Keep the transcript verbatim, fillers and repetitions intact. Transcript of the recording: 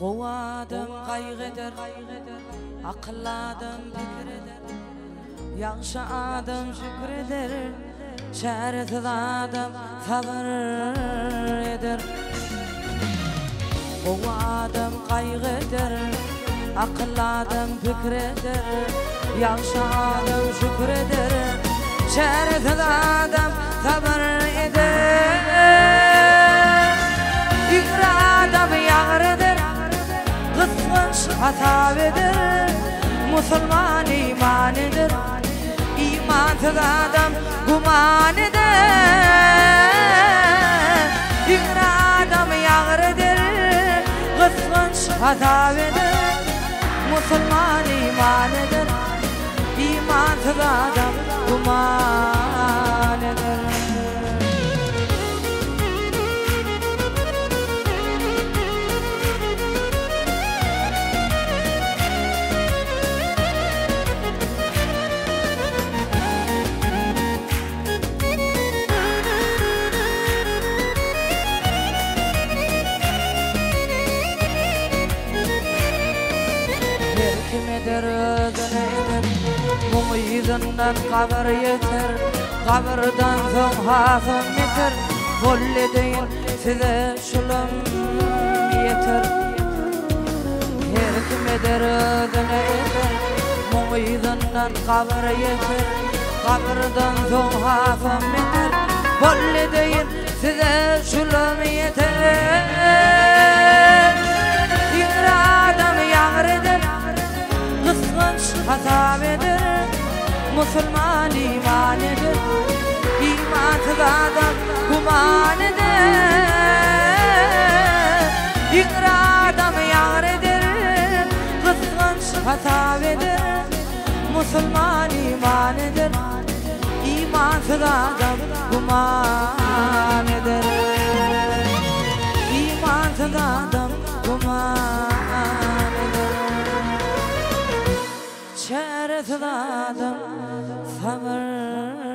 Qowadım qaygıdır, aqladım fikridir, yaxşı adam şükridir, şersiz adam sabır eder. Qowadım qaygıdır, aqladım fikridir, yaxşı adam şükridir, şersiz adam sabır eder. Yigri adam yağrıdır, kıskanç hatavedir, Müslüman imanidir, imansız adam guman eder. Yigri adam yağrıdır, kıskanç hatavedir, Müslüman imanidir, imansız adam guman eder. Kimedir özüne eder, mumu yüzünden kabir yeter, kabirden son hasım yeter, Bolli deyin size şulum yeter. Her kimedir özüne eder, mumu yüzünden kabir yeter, kabirden son hasım yeter, Bolli deyin size şulum yeter. Yigri adam yağrıdır, kıskanç hatavedir, Müslüman imanidir, imansız adam guman eder. Yigri adam yağrıdır, kıskanç hatavedir, Müslüman imanidir, imansız adam guman eder. İmansız adam guman eder, şerefsiz adam sabır